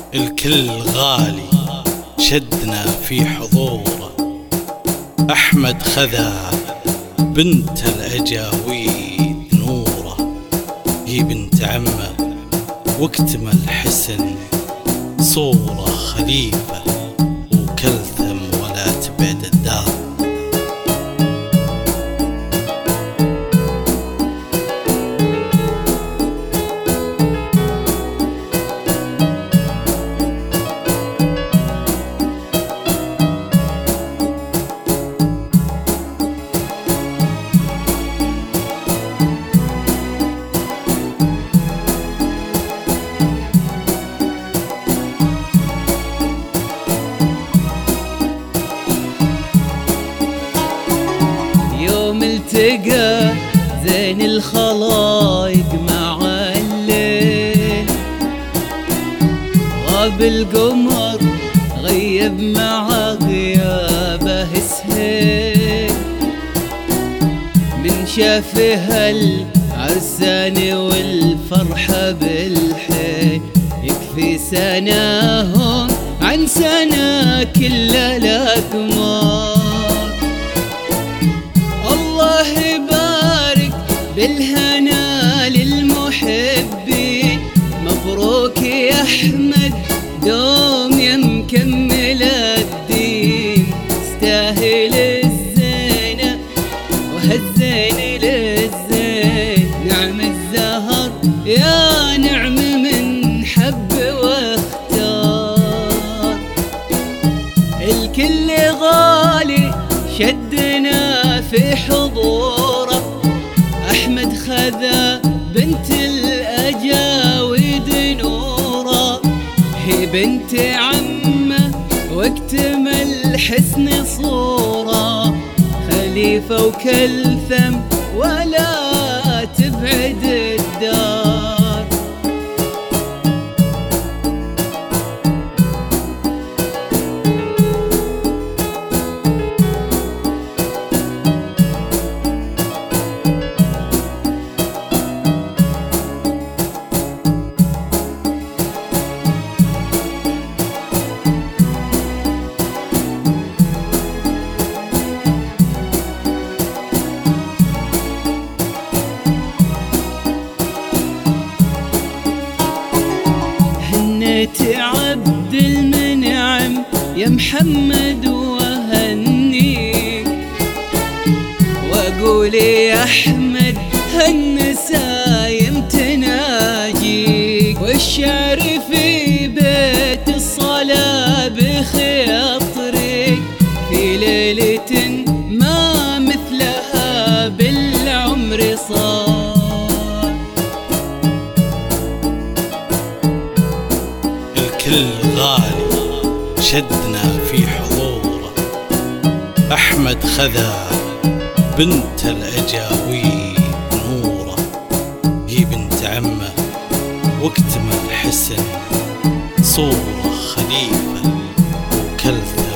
الكل غالي شدنا في حضوره. أحمد خذا بنت الأجاويد نوره. هي بنت عمه واكتمل حسن صورة خليفة وكلثم ولا تبعد الدار. التقى زين الخلايق مع الليل، غاب القمر غيب مع غيابه سهيل. من شافها العرسان والفرحة بالحيل، يكفي سناهم عن سنة كل الأثمار. الله يبارك بالهنا للمحبين، مبروك يا أحمد دوم يا مكمل الدين. استاهل الزينة وهالزين للزين، نعم الزهر يا نعم من حب واختار. الكل غالي شدنا في حضوره. أحمد خذا بنت الأجاويد نوره. هي بنت عمه واكتمل حسن صوره. خليفة وكلثم ولا تبعد الدار. عبد المنعم يا محمد وهنيك، واقول يا احمد هالنسايم تناجيك. والشعر في بيت الصلاة بخياطري، في ليلة ما مثلها بالعمر صار. الكل غالي شدنا في حضوره. أحمد خذا بنت الأجاويد نوره. هي بنت عمه واكتمل حسن صورة خليفة وكلثم